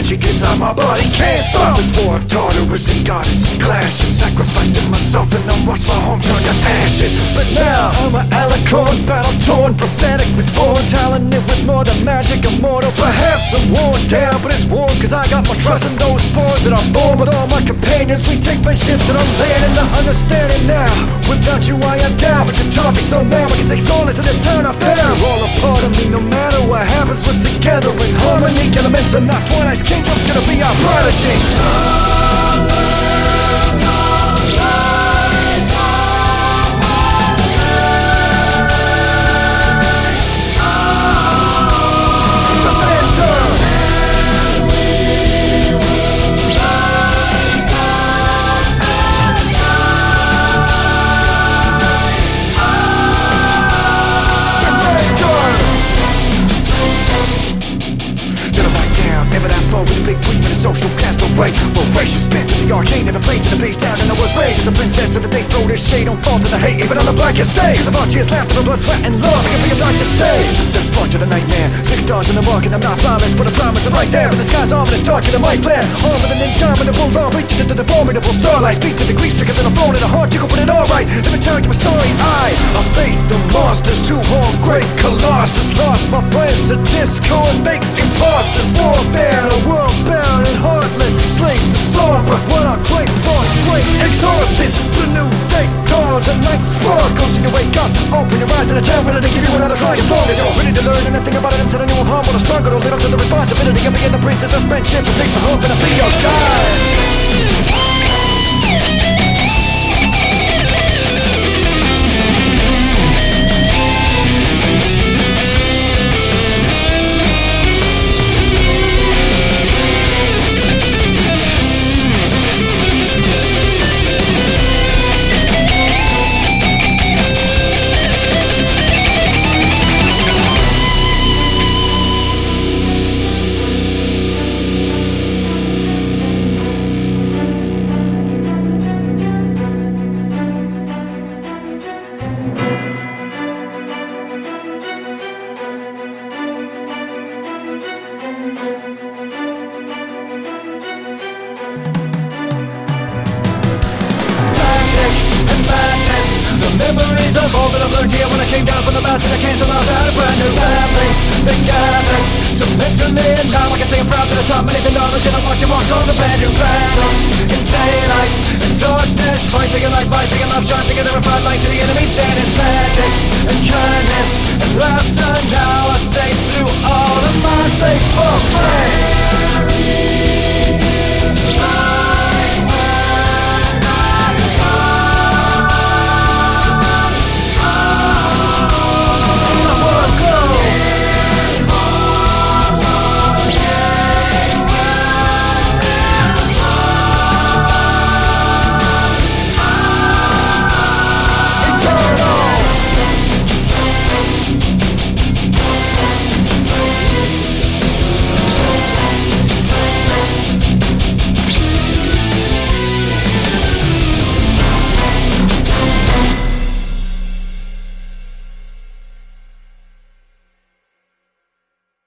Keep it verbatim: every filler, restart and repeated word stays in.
magic inside my body can't stop. This war of Tartarus and goddesses clashes, sacrificing myself and then watch my home turn to ashes. But now I'm an alicorn, battle-torn, prophetically born, talented with more than magic, immortal. Perhaps I'm worn down, but it's worn cause I got my trust in those bonds that I'm born with all my companions. We take friendship that I'm learning to understanding now. Without you I am down, but you've taught me so now I can take solace in this turn I found. You're all a part of me, no matter what happens, we're together in harmony. Elements are not Twilight's kingdom's gonna be our prodigy. With a big dream and a social castaway, voracious bent to the arcane, never placing a base down. And I was raised as a princess, so the days throw their shade on fall to the hate, even on the blackest day. Cause of our tears, laughter, and blood, sweat, and love, I can bring it back to stay. There's spark to the nightmare, six stars in the mark, and I'm not flawless, but I promise I'm right there. And the sky's ominous, dark and it might flare, armed with an indomitable law, reaching into the formidable starlight. Speak to the grief-stricken that I'm flown in a heart, you can put it all right. Let me tell you a story. I, I faced the monsters who harm great Colossus, lost my friends to discord, fakes, imposters, warfare, a world bound and heartless, slaves to sorrow. When our great force breaks, exhausted, the new day dawns and night sparkles. And you wake up, open your eyes, and it's time ready to give you another try. As long as you're ready to learn anything about it, until I knew I'm humble or struggle to live up to the responsibility of being the princess of friendship and take the hope and I'll be your guide. Memories of all that I've learned here when I came down from the mountain. I cancel out that a brand new family that gathered to mentor me. And now I can say I'm proud that I taught many the knowledge, and I'm watching marks on the brand new battles in daylight and darkness. Fight big and light, fight big and love, shine together and fight light to the enemy's stand. It's magic and kindness and laughter. Now I say to all of my faithful friends,